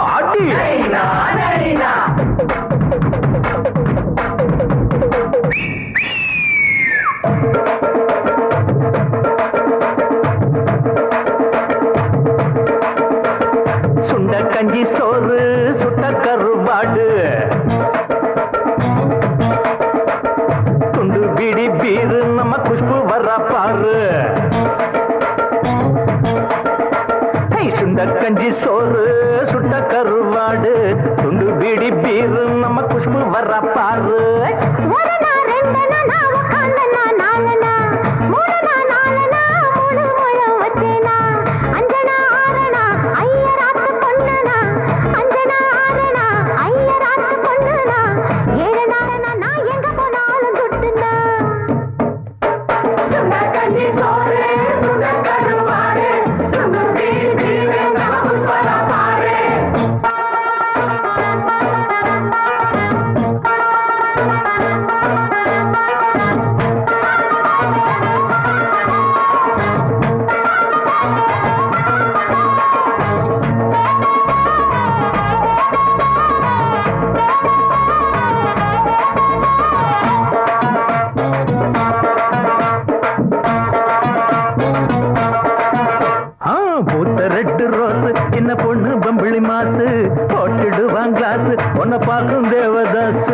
ஆடி சுண்ட கஞ்சி சோறு சுட்ட கருவாடு துண்டு பீடி பீரு நம்ம குஷ்பு வர பாரு சுண்ட கஞ்சி சோறு சுட்ட கருவாடு துண்டு பீடி பீரு நம்ம குஷ்பு வர பாரு சின்ன பொண்ணு பம்பிளி மாசு போட்டுடுவான் கிளாஸ் உன்னை பார்க்கும் தேவதாஸ்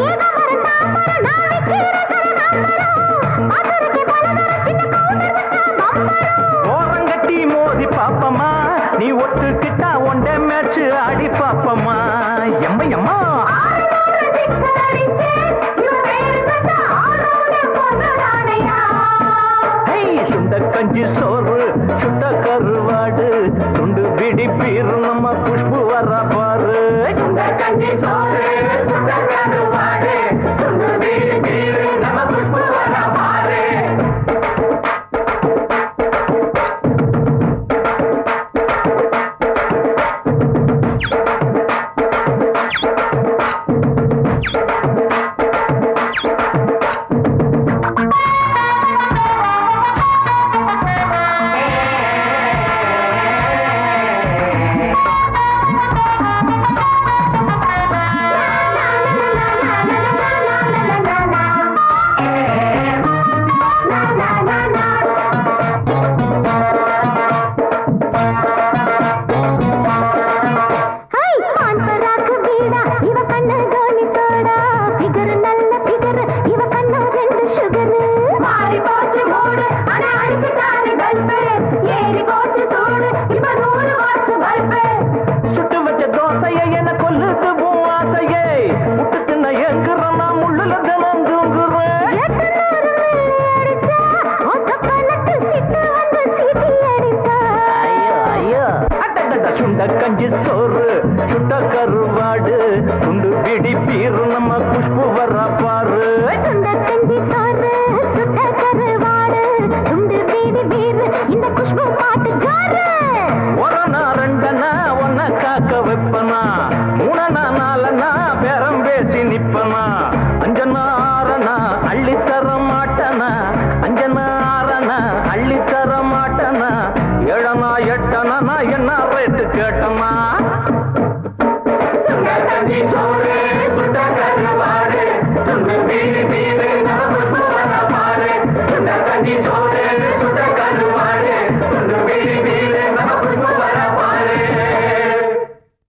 ஓரங்கட்டி மோதி பாப்பமா நீ ஒட்டுக்கிட்டா ஒண்டே மேட்ச் ஆடி பாப்பமா எம்மா எம்மா சுண்ட கஞ்சி சோறு சுட்ட கருவாடு துண்டு பிடி பீரு நம்ம குஷ்பு வர பாரு சுண்ட கஞ்சி சோறு சுட்ட கருவாடு துண்டு பிடி பீரு நம்ம குஷ்பு வர பாரு கஞ்சி சோறு சுட்ட கருவாடு துண்டு பிடி பீரு நம்ம குஷ்பு வர பாரு கஞ்சி சோறு சுட்ட கருவாடு துண்டு பிடி பீரு இந்த குஷ்பு பாட்டு ஜோரு ஒரு நாரண்டனா ஒன்ன காக்க வைப்பனா